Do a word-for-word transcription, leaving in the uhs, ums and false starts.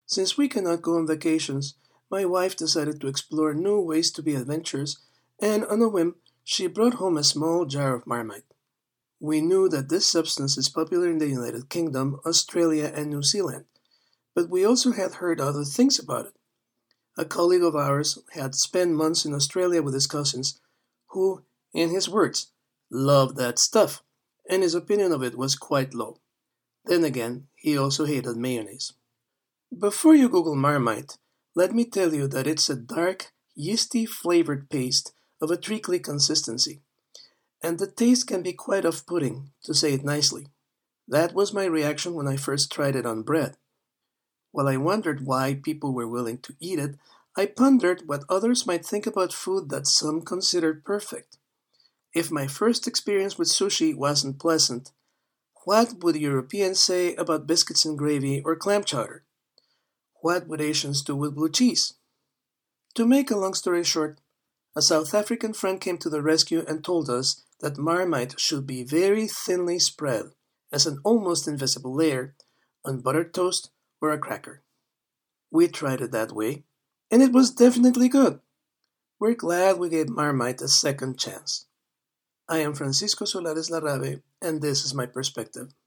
Since we cannot go on vacations, my wife decided to explore new ways to be adventurous, and on a whim, she brought home a small jar of Marmite. We knew that this substance is popular in the United Kingdom, Australia, and New Zealand, but we also had heard other things about it. A colleague of ours had spent months in Australia with his cousins, who, in his words, loved that stuff, and his opinion of it was quite low. Then again, he also hated mayonnaise. Before you Google Marmite, let me tell you that it's a dark, yeasty flavored paste of a treacly consistency, and the taste can be quite off-putting, to say it nicely. That was my reaction when I first tried it on bread. While I wondered why people were willing to eat it, I pondered what others might think about food that some considered perfect. If my first experience with sushi wasn't pleasant, what would Europeans say about biscuits and gravy or clam chowder? What would Asians do with blue cheese? To make a long story short, a South African friend came to the rescue and told us that Marmite should be very thinly spread, as an almost invisible layer, on buttered toast or a cracker. We tried it that way, and it was definitely good. We're glad we gave Marmite a second chance. I am Francisco Solares Larrabe, and this is my perspective.